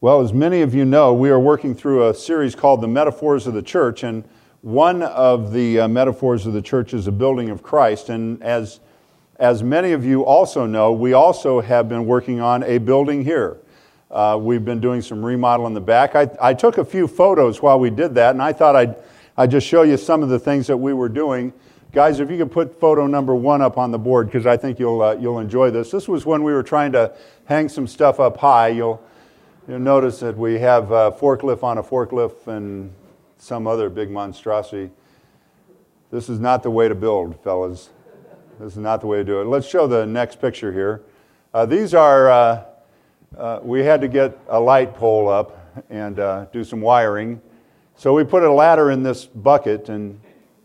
Well, as many of you know, we are working through a series called The Metaphors of the Church, and one of the metaphors of the church is a building of Christ. And as many of you also know, we also have been working on a building here. We've been doing some remodel in the back. I took a few photos while we did that, and I thought I'd just show you some of the things that we were doing. Guys, if you could put photo number 1 up on the board, because I think you'll enjoy this. This was when we were trying to hang some stuff up high. You'll notice that we have a forklift on a forklift and some other big monstrosity. This is not the way to build, fellas. This is not the way to do it. Let's show the next picture here. These are, we had to get a light pole up and do some wiring. So we put a ladder in this bucket, and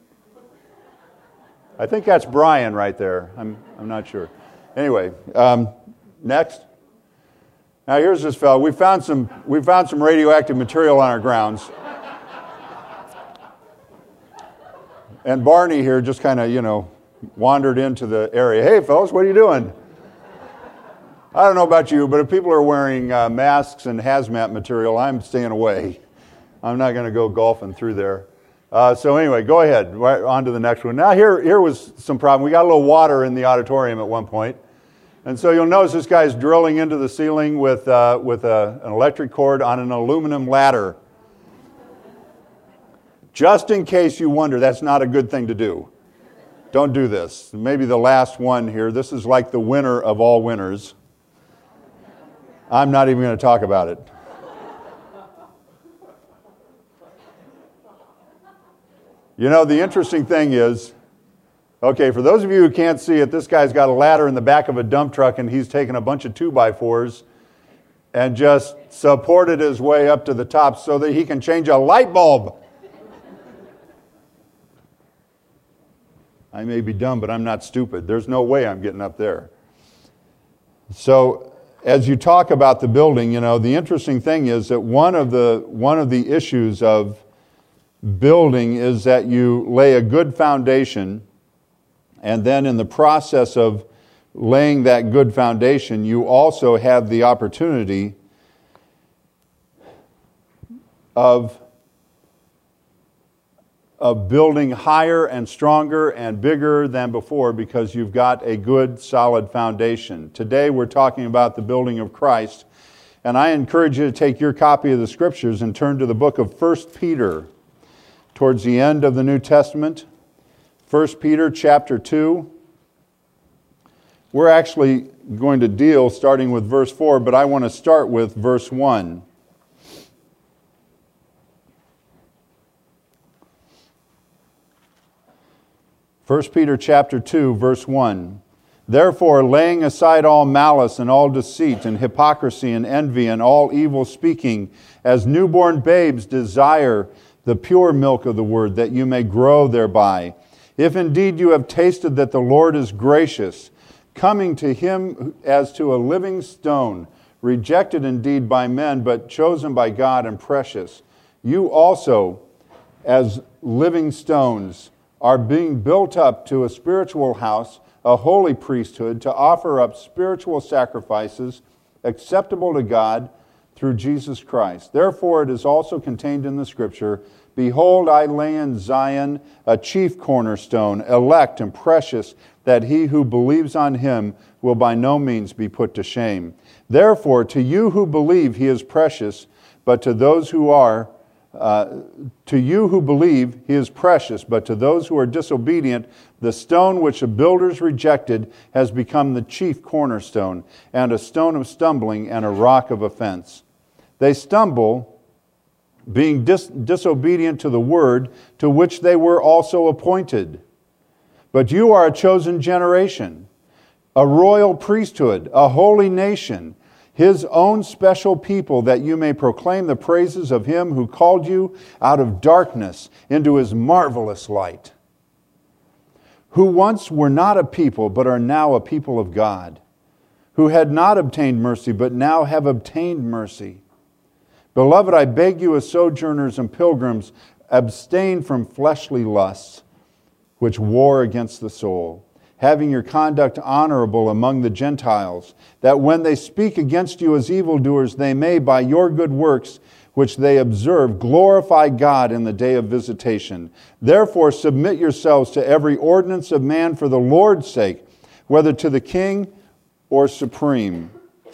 I think that's Brian right there. I'm not sure. Anyway, next. Now here's this fellow. We found some radioactive material on our grounds. And Barney here just kind of, wandered into the area. Hey, fellas, what are you doing? I don't know about you, but if people are wearing masks and hazmat material, I'm staying away. I'm not going to go golfing through there. So anyway, go ahead. Right on to the next one. Now here was some problem. We got a little water in the auditorium at one point. And so you'll notice this guy's drilling into the ceiling with an electric cord on an aluminum ladder. Just in case you wonder, that's not a good thing to do. Don't do this. Maybe the last one here. This is like the winner of all winners. I'm not even going to talk about it. The interesting thing is, okay, for those of you who can't see it, this guy's got a ladder in the back of a dump truck, and he's taken a bunch of 2x4s and just supported his way up to the top so that he can change a light bulb. I may be dumb, but I'm not stupid. There's no way I'm getting up there. So as you talk about the building, the interesting thing is that one of the issues of building is that you lay a good foundation, and then in the process of laying that good foundation, you also have the opportunity of building higher and stronger and bigger than before because you've got a good, solid foundation. Today we're talking about the building of Christ, and I encourage you to take your copy of the Scriptures and turn to the book of 1 Peter, towards the end of the New Testament. 1 Peter chapter 2. We're actually going to deal starting with verse 4, but I want to start with verse 1. First Peter chapter 2, verse 1. Therefore, laying aside all malice and all deceit and hypocrisy and envy and all evil speaking, as newborn babes desire the pure milk of the word, that you may grow thereby. If indeed you have tasted that the Lord is gracious, coming to him as to a living stone, rejected indeed by men, but chosen by God and precious, you also, as living stones, are being built up to a spiritual house, a holy priesthood, to offer up spiritual sacrifices acceptable to God through Jesus Christ. Therefore it is also contained in the Scripture, Behold, I lay in Zion a chief cornerstone, elect and precious, that he who believes on him will by no means be put to shame. Therefore, to you who believe he is precious, but to those who are to you who believe, he is precious, but to those who are disobedient, the stone which the builders rejected has become the chief cornerstone, and a stone of stumbling and a rock of offense. They stumble, being disobedient to the word to which they were also appointed. But you are a chosen generation, a royal priesthood, a holy nation, his own special people, that you may proclaim the praises of him who called you out of darkness into his marvelous light, who once were not a people, but are now a people of God, who had not obtained mercy, but now have obtained mercy. Beloved, I beg you as sojourners and pilgrims, abstain from fleshly lusts, which war against the soul, having your conduct honorable among the Gentiles, that when they speak against you as evildoers, they may, by your good works which they observe, glorify God in the day of visitation. Therefore submit yourselves to every ordinance of man for the Lord's sake, whether to the king or supreme,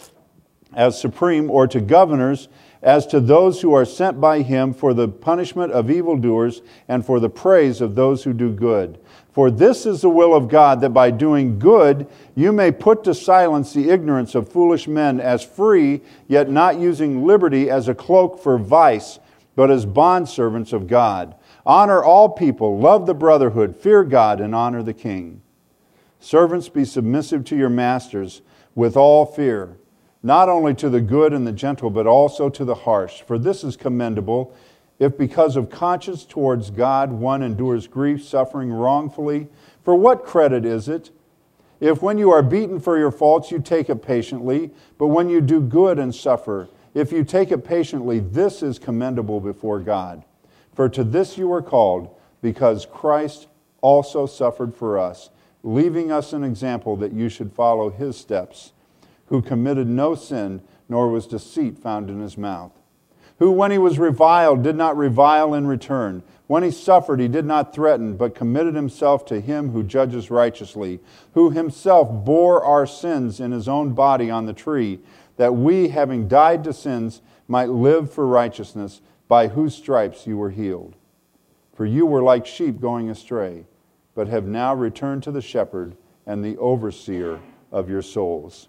or to governors, as to those who are sent by him for the punishment of evildoers and for the praise of those who do good. For this is the will of God, that by doing good you may put to silence the ignorance of foolish men, as free, yet not using liberty as a cloak for vice, but as bondservants of God. Honor all people, love the brotherhood, fear God, and honor the king. Servants, be submissive to your masters with all fear, not only to the good and the gentle, but also to the harsh. For this is commendable, if because of conscience towards God one endures grief, suffering wrongfully. For what credit is it if when you are beaten for your faults you take it patiently, but when you do good and suffer, if you take it patiently, this is commendable before God. For to this you were called, because Christ also suffered for us, leaving us an example that you should follow his steps, who committed no sin, nor was deceit found in his mouth. Who, when he was reviled, did not revile in return. When he suffered, he did not threaten, but committed himself to him who judges righteously, who himself bore our sins in his own body on the tree, that we, having died to sins, might live for righteousness, by whose stripes you were healed. For you were like sheep going astray, but have now returned to the shepherd and the overseer of your souls.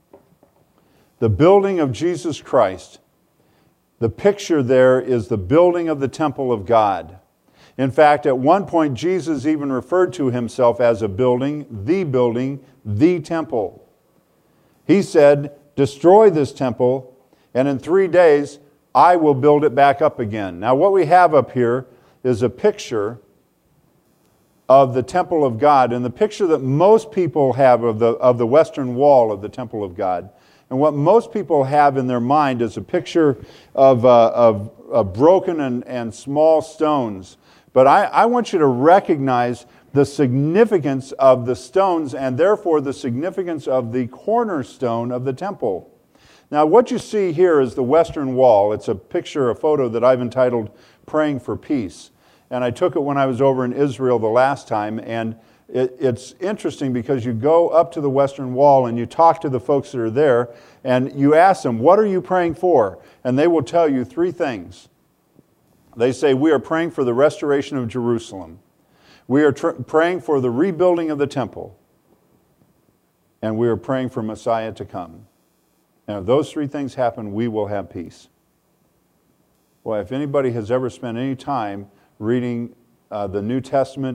The building of Jesus Christ. The picture there is the building of the temple of God. In fact, at one point, Jesus even referred to himself as a building, the temple. He said, destroy this temple, and in 3 days, I will build it back up again. Now, what we have up here is a picture of the temple of God, and the picture that most people have of the western wall of the temple of God. And what most people have in their mind is a picture of broken and small stones. But I want you to recognize the significance of the stones, and therefore the significance of the cornerstone of the temple. Now, what you see here is the western wall. It's a photo that I've entitled Praying for Peace. And I took it when I was over in Israel the last time, and it's interesting because you go up to the western wall and you talk to the folks that are there and you ask them, what are you praying for? And they will tell you 3 things. They say, we are praying for the restoration of Jerusalem. We are praying for the rebuilding of the temple. And we are praying for Messiah to come. And if those 3 things happen, we will have peace. Well, if anybody has ever spent any time reading the New Testament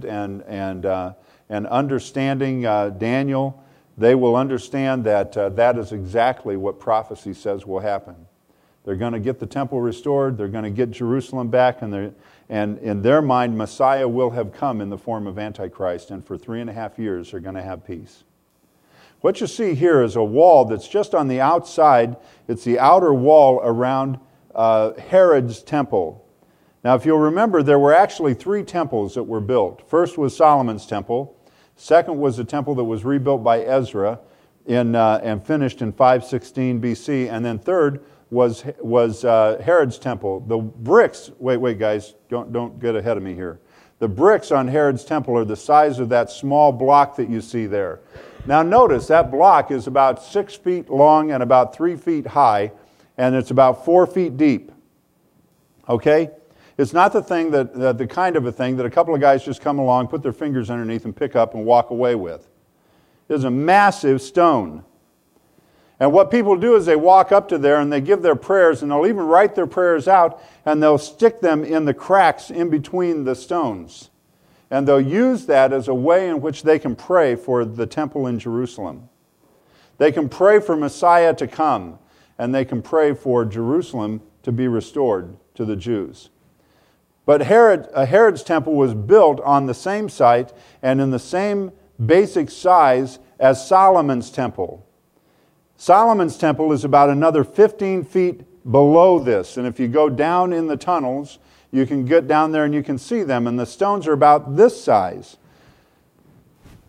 and understanding Daniel, they will understand that that is exactly what prophecy says will happen. They're going to get the temple restored, they're going to get Jerusalem back, and in their mind, Messiah will have come in the form of Antichrist, and for 3.5 years they're going to have peace. What you see here is a wall that's just on the outside. It's the outer wall around Herod's temple. Now, if you'll remember, there were actually 3 temples that were built. First was Solomon's temple. Second was the temple that was rebuilt by Ezra and finished in 516 BC. And then third was Herod's temple. The bricks, wait guys, don't get ahead of me here. The bricks on Herod's temple are the size of that small block that you see there. Now notice that block is about 6 feet long and about 3 feet high, and it's about 4 feet deep. Okay? It's not the kind of a thing that a couple of guys just come along, put their fingers underneath and pick up and walk away with. It's a massive stone. And what people do is they walk up to there and they give their prayers, and they'll even write their prayers out, and they'll stick them in the cracks in between the stones. And they'll use that as a way in which they can pray for the temple in Jerusalem. They can pray for Messiah to come, and they can pray for Jerusalem to be restored to the Jews. But Herod's temple was built on the same site and in the same basic size as Solomon's temple. Solomon's temple is about another 15 feet below this. And if you go down in the tunnels, you can get down there and you can see them. And the stones are about this size.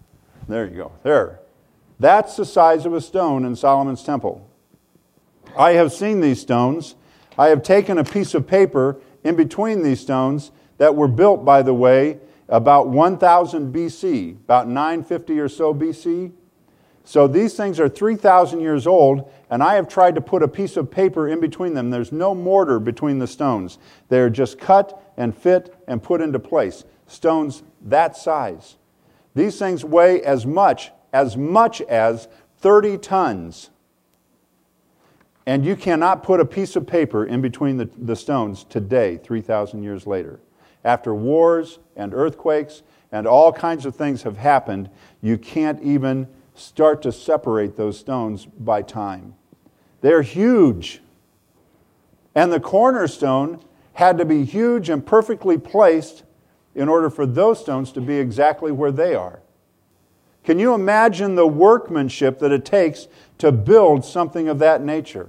There you go. There. That's the size of a stone in Solomon's temple. I have seen these stones. I have taken a piece of paper in between these stones that were built, by the way, about 1000 BC, about 950 or so BC. So these things are 3,000 years old, and I have tried to put a piece of paper in between them. There's no mortar between the stones. They're just cut and fit and put into place. Stones that size. These things weigh as much as 30 tons. And you cannot put a piece of paper in between the stones today, 3,000 years later. After wars and earthquakes and all kinds of things have happened, you can't even start to separate those stones by time. They're huge. And the cornerstone had to be huge and perfectly placed in order for those stones to be exactly where they are. Can you imagine the workmanship that it takes to build something of that nature?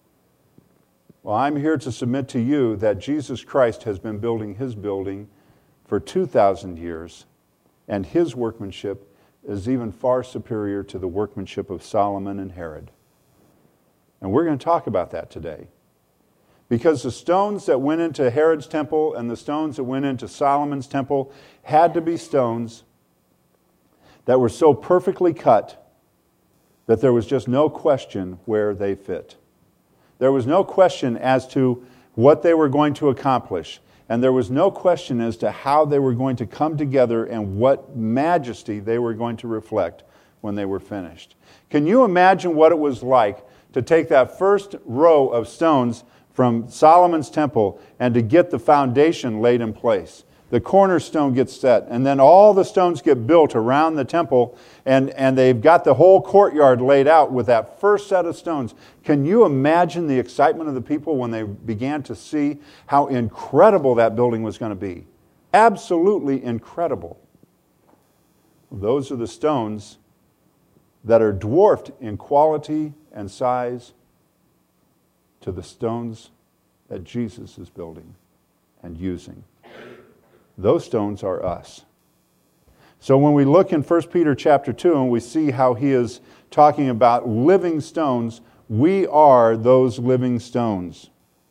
Well, I'm here to submit to you that Jesus Christ has been building His building for 2,000 years, and His workmanship is even far superior to the workmanship of Solomon and Herod. And we're going to talk about that today. Because the stones that went into Herod's temple and the stones that went into Solomon's temple had to be stones that were so perfectly cut that there was just no question where they fit. There was no question as to what they were going to accomplish. And there was no question as to how they were going to come together and what majesty they were going to reflect when they were finished. Can you imagine what it was like to take that first row of stones from Solomon's temple and to get the foundation laid in place? The cornerstone gets set, and then all the stones get built around the temple, and they've got the whole courtyard laid out with that first set of stones. Can you imagine the excitement of the people when they began to see how incredible that building was going to be? Absolutely incredible. Those are the stones that are dwarfed in quality and size to the stones that Jesus is building and using. Those stones are us. So when we look in 1 Peter chapter 2 and we see how he is talking about living stones, we are those living stones.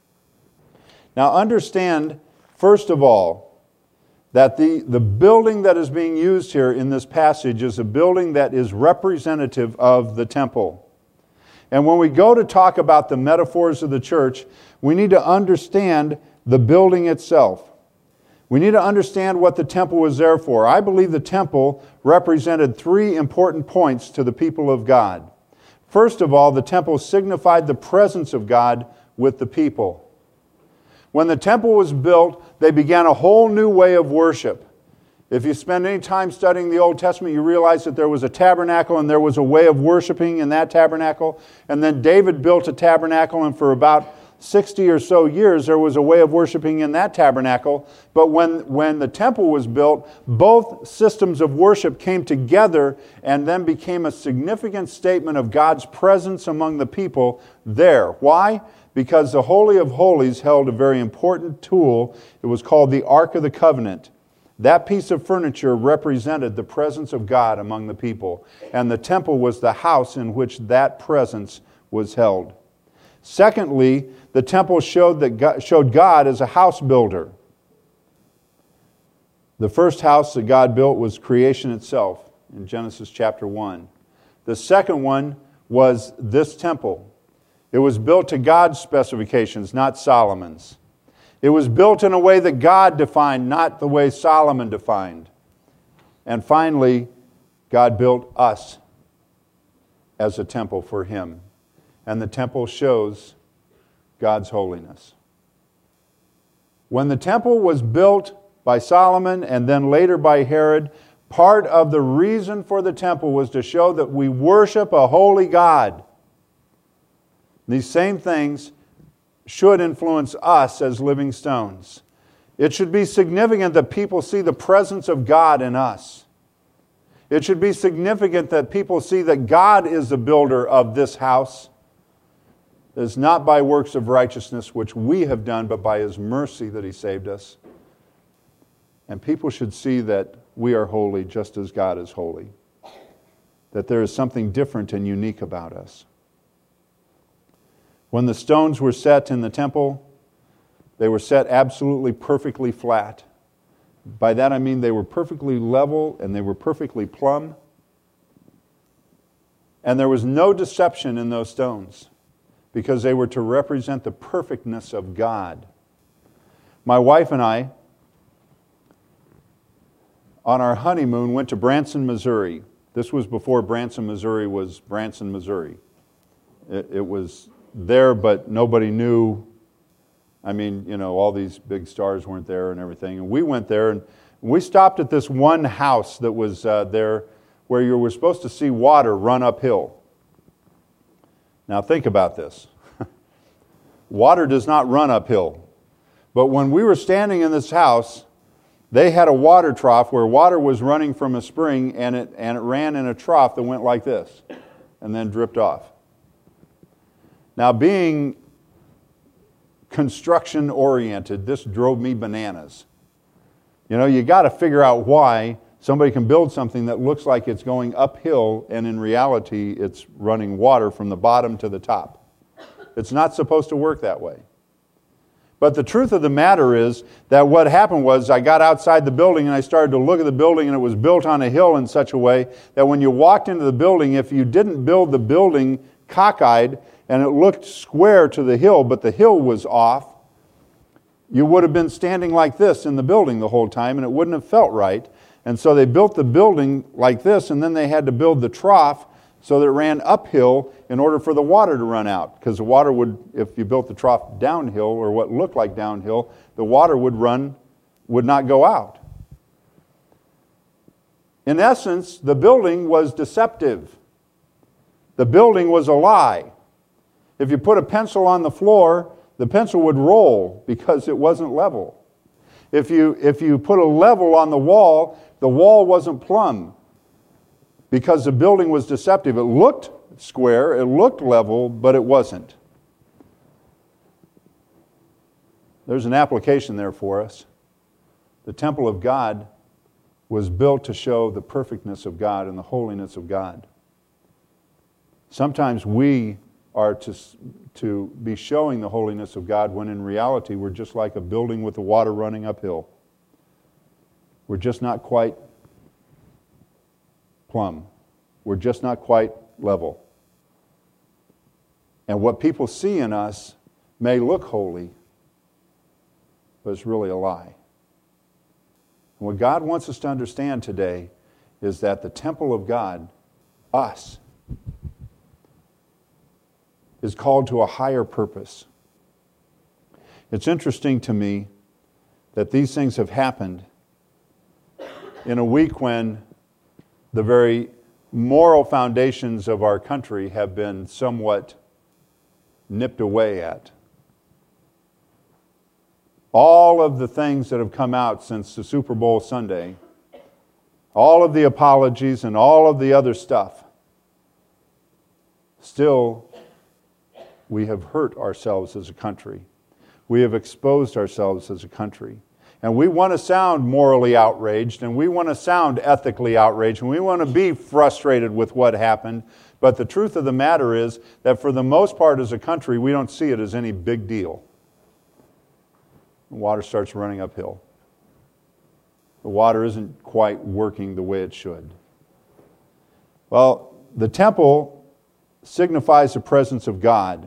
Now understand, first of all, that the building that is being used here in this passage is a building that is representative of the temple. And when we go to talk about the metaphors of the church, we need to understand the building itself. We need to understand what the temple was there for. I believe the temple represented three important points to the people of God. First of all, the temple signified the presence of God with the people. When the temple was built, they began a whole new way of worship. If you spend any time studying the Old Testament, you realize that there was a tabernacle and there was a way of worshiping in that tabernacle. And then David built a tabernacle, and for about 60 or so years, there was a way of worshiping in that tabernacle. But when the temple was built, both systems of worship came together and then became a significant statement of God's presence among the people there. Why? Because the Holy of Holies held a very important tool. It was called the Ark of the Covenant. That piece of furniture represented the presence of God among the people. And the temple was the house in which that presence was held. Secondly, the temple showed God as a house builder. The first house that God built was creation itself in Genesis chapter 1. The second one was this temple. It was built to God's specifications, not Solomon's. It was built in a way that God defined, not the way Solomon defined. And finally, God built us as a temple for Him. And the temple shows God's holiness. When the temple was built by Solomon and then later by Herod, part of the reason for the temple was to show that we worship a holy God. These same things should influence us as living stones. It should be significant that people see the presence of God in us. It should be significant that people see that God is the builder of this house. It is not by works of righteousness which we have done, but by His mercy that He saved us. And people should see that we are holy just as God is holy. that there is something different and unique about us. When the stones were set in the temple, they were set absolutely perfectly flat. By that I mean they were perfectly level and they were perfectly plumb. And there was no deception in those stones because they were to represent the perfectness of God. My wife and I, on our honeymoon, went to Branson, Missouri. This was before Branson, Missouri was Branson, Missouri. It was there, but nobody knew. I mean, you know, all these big stars weren't there and everything. And we went there, and we stopped at this one house that was there where you were supposed to see water run uphill. Now think about this. Water does not run uphill. But when we were standing in this house, they had a water trough where water was running from a spring, and it ran in a trough that went like this and then dripped off. Now, being construction oriented, this drove me bananas. You know, you got to figure out why somebody can build something that looks like it's going uphill, and in reality it's running water from the bottom to the top. It's not supposed to work that way. But the truth of the matter is that what happened was I got outside the building and I started to look at the building, and it was built on a hill in such a way that when you walked into the building, if you didn't build the building cockeyed and it looked square to the hill, but the hill was off, you would have been standing like this in the building the whole time, and it wouldn't have felt right. And so they built the building like this, and then they had to build the trough so that it ran uphill in order for the water to run out. Because the water would, if you built the trough downhill, or what looked like downhill, the water would not go out. In essence, the building was deceptive. The building was a lie. If you put a pencil on the floor, the pencil would roll because it wasn't level. If you put a level on the wall wasn't plumb because the building was deceptive. It looked square, it looked level, but it wasn't. There's an application there for us. The temple of God was built to show the perfectness of God and the holiness of God. Sometimes we are to be showing the holiness of God when in reality we're just like a building with the water running uphill. We're just not quite plumb. We're just not quite level. And what people see in us may look holy, but it's really a lie. And what God wants us to understand today is that the temple of God, us, is called to a higher purpose. It's interesting to me that these things have happened in a week when the very moral foundations of our country have been somewhat nipped away at. All of the things that have come out since the Super Bowl Sunday, all of the apologies and all of the other stuff, still we have hurt ourselves as a country. We have exposed ourselves as a country. And we want to sound morally outraged, and we want to sound ethically outraged, and we want to be frustrated with what happened. But the truth of the matter is that for the most part as a country, we don't see it as any big deal. The water starts running uphill. The water isn't quite working the way it should. Well, the temple signifies the presence of God.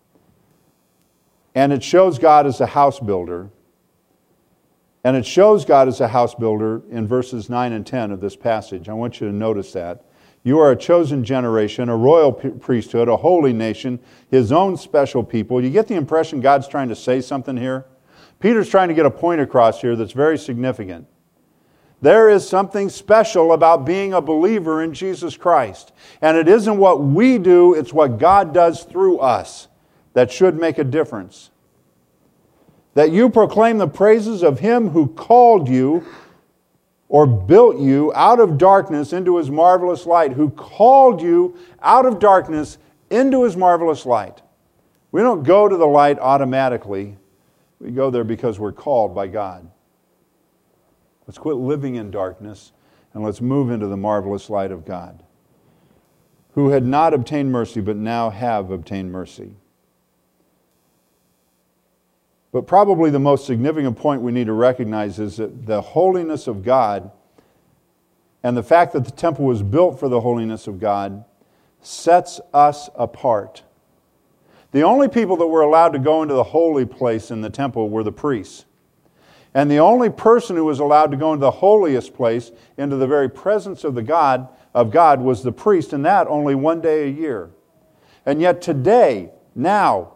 And it shows God as a house builder. And it shows God as a house builder in verses 9 and 10 of this passage. I want you to notice that. You are a chosen generation, a royal priesthood, a holy nation, His own special people. You get the impression God's trying to say something here? Peter's trying to get a point across here that's very significant. There is something special about being a believer in Jesus Christ. And it isn't what we do, it's what God does through us that should make a difference. That you proclaim the praises of Him who called you or built you out of darkness into His marvelous light, who called you out of darkness into His marvelous light. We don't go to the light automatically. We go there because we're called by God. Let's quit living in darkness and let's move into the marvelous light of God. who had not obtained mercy, but now have obtained mercy. But probably the most significant point we need to recognize is that the holiness of God and the fact that the temple was built for the holiness of God sets us apart. The only people that were allowed to go into the holy place in the temple were the priests. And the only person who was allowed to go into the holiest place, into the very presence of God, was the priest, and that only one day a year. And yet today, now,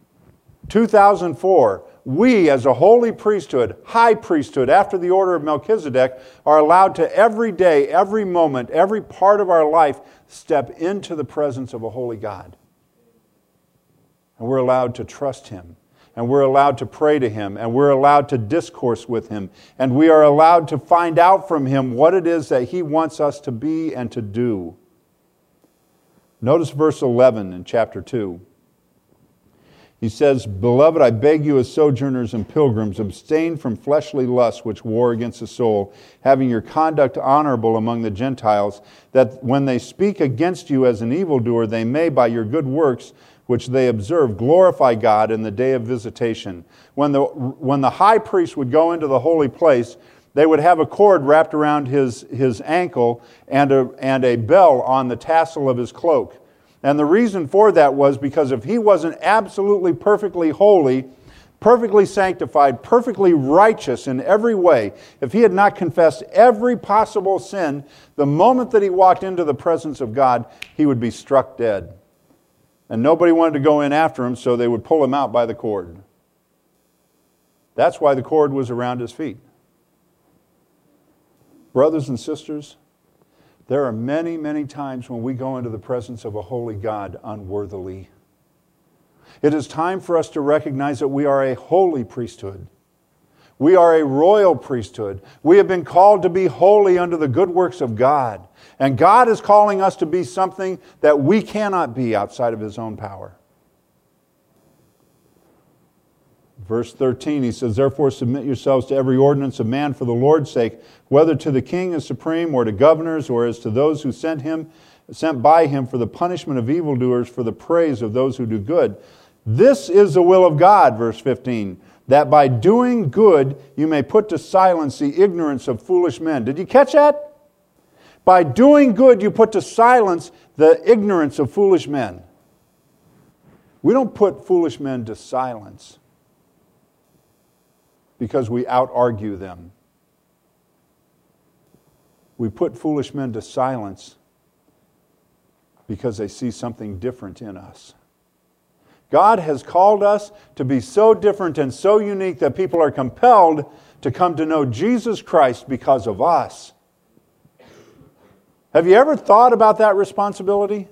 2004, we as a holy priesthood, high priesthood, after the order of Melchizedek, are allowed to every day, every moment, every part of our life, step into the presence of a holy God. And we're allowed to trust Him. And we're allowed to pray to Him. And we're allowed to discourse with Him. And we are allowed to find out from Him what it is that He wants us to be and to do. Notice verse 11 in chapter 2. He says, "Beloved, I beg you as sojourners and pilgrims, abstain from fleshly lusts which war against the soul, having your conduct honorable among the Gentiles, that when they speak against you as an evildoer, they may, by your good works which they observe, glorify God in the day of visitation." When the high priest would go into the holy place, they would have a cord wrapped around his ankle and a bell on the tassel of his cloak. And the reason for that was because if he wasn't absolutely perfectly holy, perfectly sanctified, perfectly righteous in every way, if he had not confessed every possible sin, the moment that he walked into the presence of God, he would be struck dead. And nobody wanted to go in after him, so they would pull him out by the cord. That's why the cord was around his feet. Brothers and sisters, there are many, many times when we go into the presence of a holy God unworthily. It is time for us to recognize that we are a holy priesthood. We are a royal priesthood. We have been called to be holy unto the good works of God. And God is calling us to be something that we cannot be outside of His own power. Verse 13, he says, "Therefore submit yourselves to every ordinance of man for the Lord's sake, whether to the king as supreme, or to governors, or as to those who sent by him for the punishment of evildoers, for the praise of those who do good. This is the will of God," verse 15, "that by doing good you may put to silence the ignorance of foolish men." Did you catch that? By doing good you put to silence the ignorance of foolish men. We don't put foolish men to silence because we out-argue them. We put foolish men to silence because they see something different in us. God has called us to be so different and so unique that people are compelled to come to know Jesus Christ because of us. Have you ever thought about that responsibility?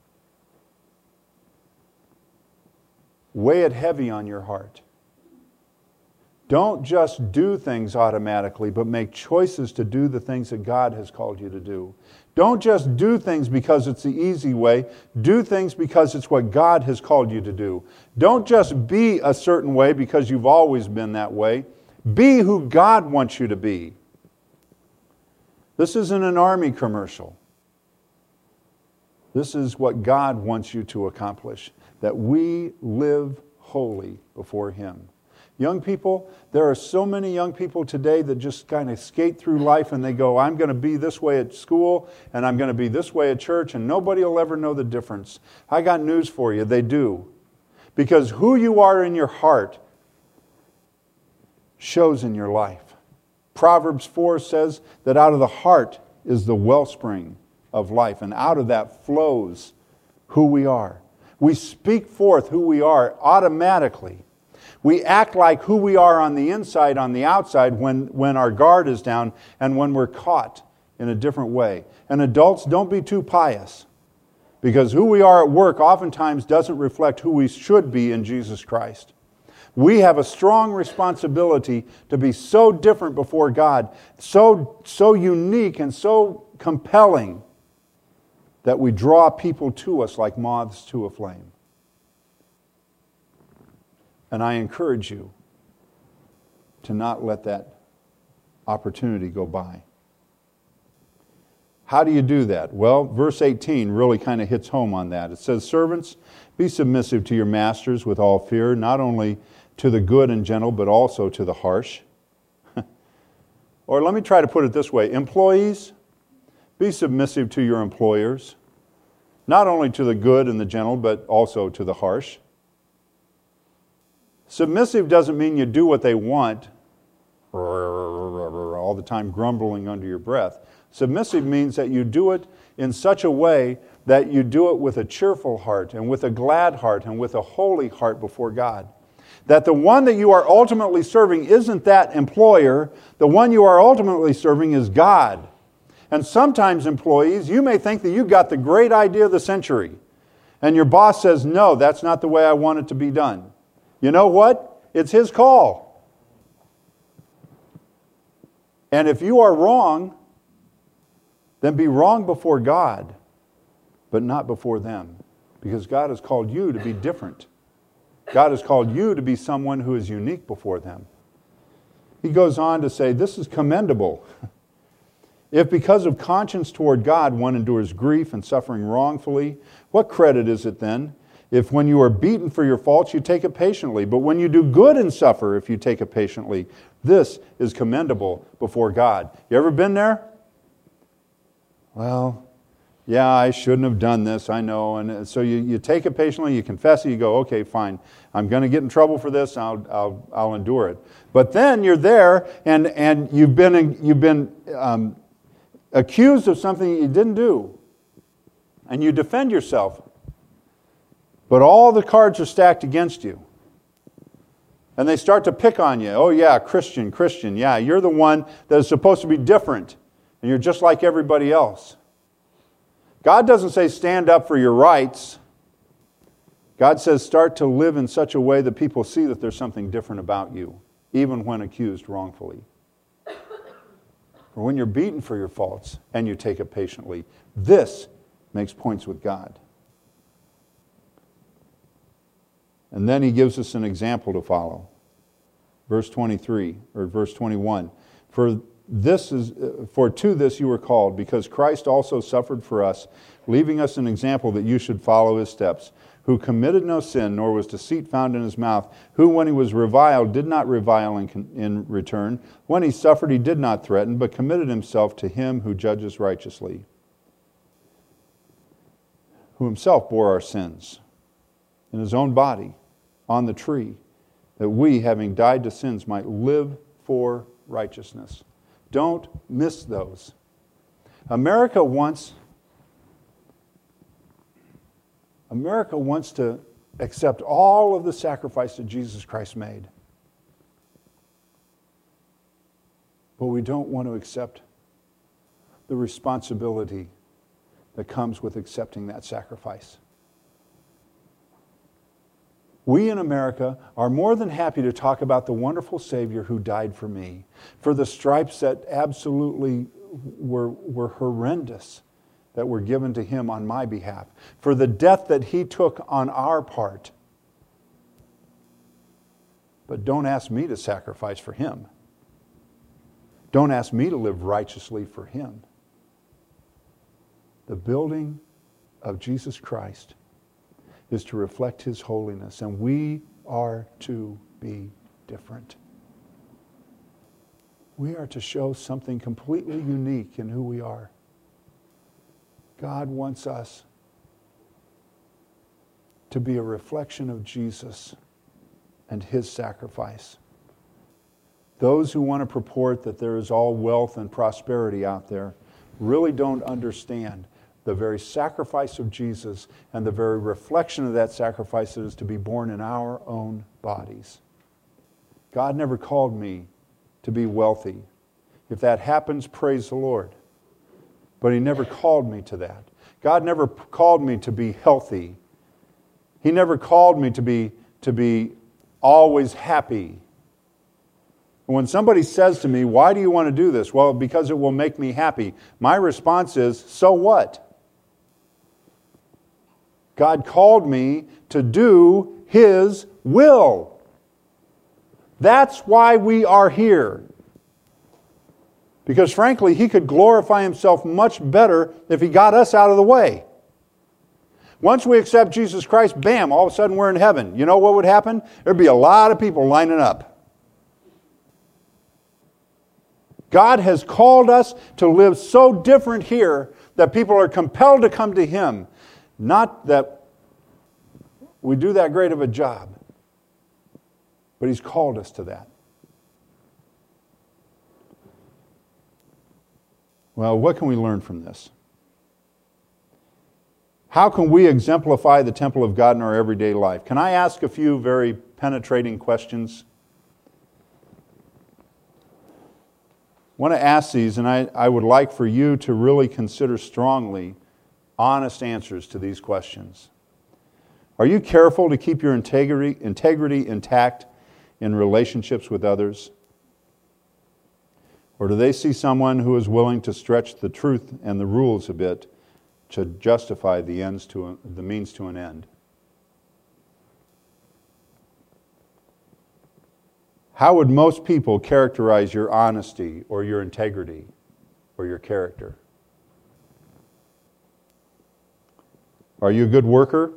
Weigh it heavy on your heart. Don't just do things automatically, but make choices to do the things that God has called you to do. Don't just do things because it's the easy way. Do things because it's what God has called you to do. Don't just be a certain way because you've always been that way. Be who God wants you to be. This isn't an army commercial. This is what God wants you to accomplish, that we live holy before Him. Young people, there are so many young people today that just kind of skate through life and they go, I'm going to be this way at school and I'm going to be this way at church and nobody will ever know the difference. I got news for you, they do. Because who you are in your heart shows in your life. Proverbs 4 says that out of the heart is the wellspring of life, and out of that flows who we are. We speak forth who we are automatically. We act like who we are on the inside, on the outside, when our guard is down and when we're caught in a different way. And adults, don't be too pious, because who we are at work oftentimes doesn't reflect who we should be in Jesus Christ. We have a strong responsibility to be so different before God, so unique and so compelling that we draw people to us like moths to a flame. And I encourage you to not let that opportunity go by. How do you do that? Well, verse 18 really kind of hits home on that. It says, "Servants, be submissive to your masters with all fear, not only to the good and gentle, but also to the harsh." Or let me try to put it this way. Employees, be submissive to your employers, not only to the good and the gentle, but also to the harsh. Submissive doesn't mean you do what they want, all the time grumbling under your breath. Submissive means that you do it in such a way that you do it with a cheerful heart and with a glad heart and with a holy heart before God. That the one that you are ultimately serving isn't that employer. The one you are ultimately serving is God. And sometimes, employees, you may think that you've got the great idea of the century. And your boss says, "No, that's not the way I want it to be done." You know what? It's his call. And if you are wrong, then be wrong before God, but not before them. Because God has called you to be different. God has called you to be someone who is unique before them. He goes on to say, this is commendable. If because of conscience toward God one endures grief and suffering wrongfully, what credit is it then if when you are beaten for your faults you take it patiently? But when you do good and suffer, if you take it patiently, this is commendable before God. You ever been there? Well, yeah, I shouldn't have done this, I know. And so you take it patiently, you confess it, you go, okay, fine. I'm going to get in trouble for this, I'll endure it. But then you're there and you've been accused of something you didn't do. And you defend yourself. But all the cards are stacked against you. And they start to pick on you. Oh yeah, Christian, yeah, you're the one that is supposed to be different. And you're just like everybody else. God doesn't say stand up for your rights. God says start to live in such a way that people see that there's something different about you, even when accused wrongfully. Or when you're beaten for your faults and you take it patiently, this makes points with God. And then he gives us an example to follow. Verse 23 or verse 21. For to this you were called, because Christ also suffered for us, leaving us an example that you should follow his steps, who committed no sin, nor was deceit found in his mouth, who when he was reviled did not revile in return, when he suffered he did not threaten, but committed himself to him who judges righteously, who himself bore our sins in his own body on the tree, that we, having died to sins, might live for righteousness. Don't miss those. America wants to accept all of the sacrifice that Jesus Christ made. But we don't want to accept the responsibility that comes with accepting that sacrifice. We in America are more than happy to talk about the wonderful Savior who died for me, for the stripes that absolutely were horrendous that were given to him on my behalf, for the death that he took on our part. But don't ask me to sacrifice for him. Don't ask me to live righteously for him. The building of Jesus Christ is to reflect his holiness, and we are to be different. We are to show something completely unique in who we are. God wants us to be a reflection of Jesus and his sacrifice. Those who want to purport that there is all wealth and prosperity out there really don't understand the very sacrifice of Jesus and the very reflection of that sacrifice that is to be born in our own bodies. God never called me to be wealthy. If that happens, praise the Lord. But he never called me to that. God never called me to be healthy. He never called me to be always happy. When somebody says to me, why do you want to do this? Well, because it will make me happy. My response is, so what? God called me to do his will. That's why we are here. Because frankly, He could glorify Himself much better if He got us out of the way. Once we accept Jesus Christ, bam, all of a sudden we're in heaven. You know what would happen? There'd be a lot of people lining up. God has called us to live so different here that people are compelled to come to Him. Not that we do that great of a job, but He's called us to that. Well, what can we learn from this? How can we exemplify the temple of God in our everyday life? Can I ask a few very penetrating questions? I want to ask these, and I would like for you to really consider strongly honest answers to these questions. Are you careful to keep your integrity intact in relationships with others? Or do they see someone who is willing to stretch the truth and the rules a bit to justify the means to an end? How would most people characterize your honesty or your integrity or your character? Are you a good worker?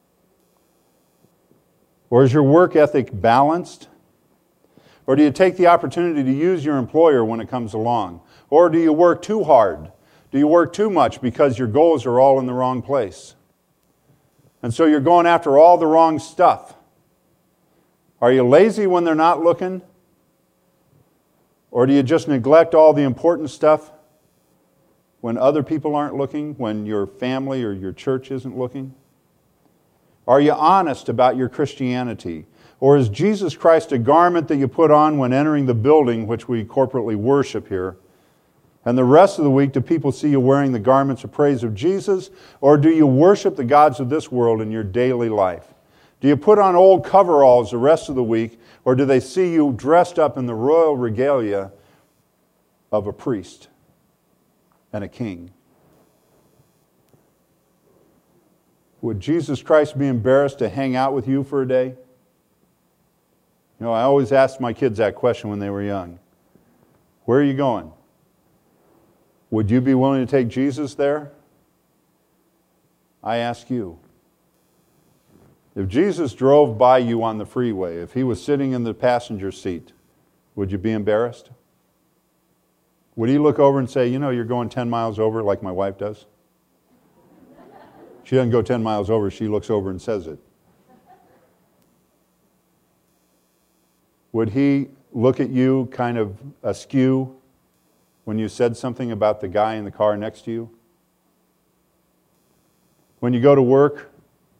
Or is your work ethic balanced? Or do you take the opportunity to use your employer when it comes along? Or do you work too hard? Do you work too much because your goals are all in the wrong place? And so you're going after all the wrong stuff. Are you lazy when they're not looking? Or do you just neglect all the important stuff when other people aren't looking, when your family or your church isn't looking? Are you honest about your Christianity? Or is Jesus Christ a garment that you put on when entering the building which we corporately worship here? And the rest of the week, do people see you wearing the garments of praise of Jesus? Or do you worship the gods of this world in your daily life? Do you put on old coveralls the rest of the week? Or do they see you dressed up in the royal regalia of a priest and a king? Would Jesus Christ be embarrassed to hang out with you for a day? You know, I always asked my kids that question when they were young. Where are you going? Would you be willing to take Jesus there? I ask you. If Jesus drove by you on the freeway, if He was sitting in the passenger seat, would you be embarrassed? Would He look over and say, you know, you're going 10 miles over like my wife does? She doesn't go 10 miles over, she looks over and says it. Would He look at you kind of askew when you said something about the guy in the car next to you? When you go to work,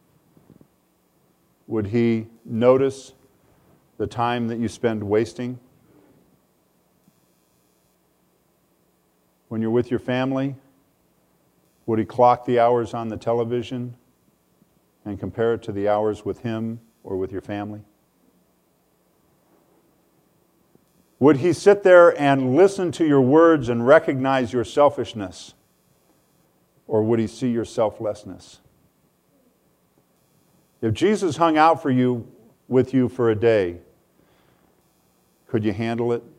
would He notice the time that you spend wasting? When you're with your family, would He clock the hours on the television and compare it to the hours with Him or with your family? Would He sit there and listen to your words and recognize your selfishness? Or would He see your selflessness? If Jesus hung out with you for a day, could you handle it?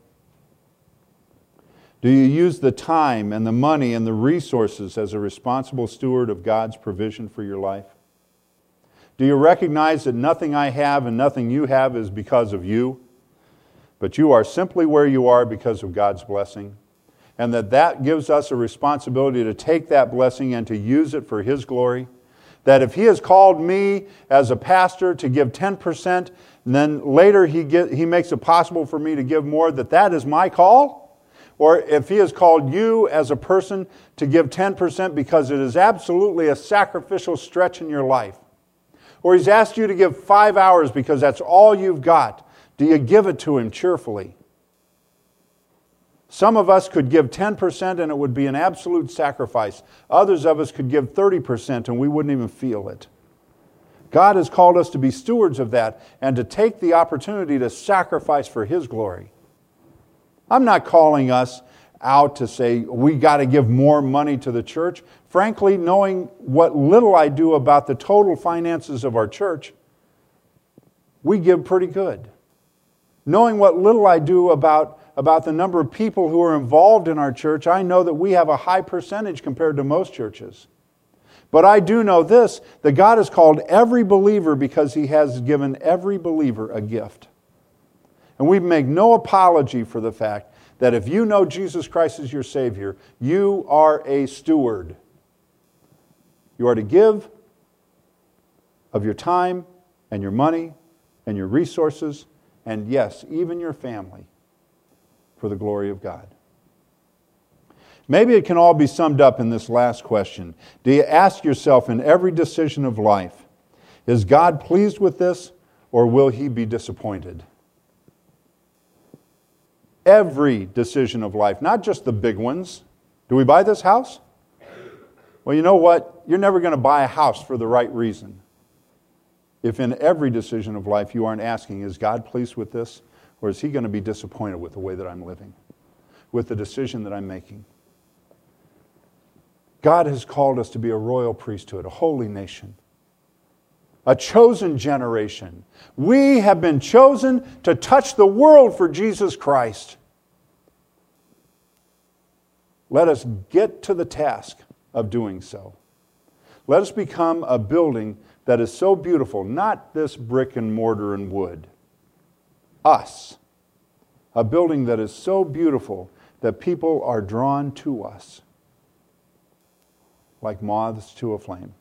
Do you use the time and the money and the resources as a responsible steward of God's provision for your life? Do you recognize that nothing I have and nothing you have is because of you, but you are simply where you are because of God's blessing? And that gives us a responsibility to take that blessing and to use it for His glory? That if He has called me as a pastor to give 10%, and then later He makes it possible for me to give more, that is my call? Or if He has called you as a person to give 10% because it is absolutely a sacrificial stretch in your life, or He's asked you to give 5 hours because that's all you've got, do you give it to Him cheerfully? Some of us could give 10% and it would be an absolute sacrifice. Others of us could give 30% and we wouldn't even feel it. God has called us to be stewards of that and to take the opportunity to sacrifice for His glory. I'm not calling us out to say we got to give more money to the church. Frankly, knowing what little I do about the total finances of our church, we give pretty good. Knowing what little I do about the number of people who are involved in our church, I know that we have a high percentage compared to most churches. But I do know this, that God has called every believer because He has given every believer a gift. And we make no apology for the fact that if you know Jesus Christ as your Savior, you are a steward. You are to give of your time and your money and your resources, and yes, even your family, for the glory of God. Maybe it can all be summed up in this last question. Do you ask yourself in every decision of life, is God pleased with this, or will He be disappointed? Every decision of life, not just the big ones. Do we buy this house? Well, you know what? You're never going to buy a house for the right reason. If in every decision of life you aren't asking, is God pleased with this? Or is He going to be disappointed with the way that I'm living? With the decision that I'm making? God has called us to be a royal priesthood, a holy nation, a chosen generation. We have been chosen to touch the world for Jesus Christ. Let us get to the task of doing so. Let us become a building that is so beautiful, not this brick and mortar and wood. Us. A building that is so beautiful that people are drawn to us like moths to a flame.